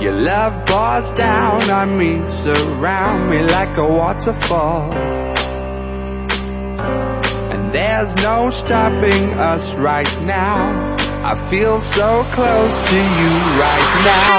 Your love pours down on me, surround me like a waterfall. And there's no stopping us right now. I feel so close to you right now.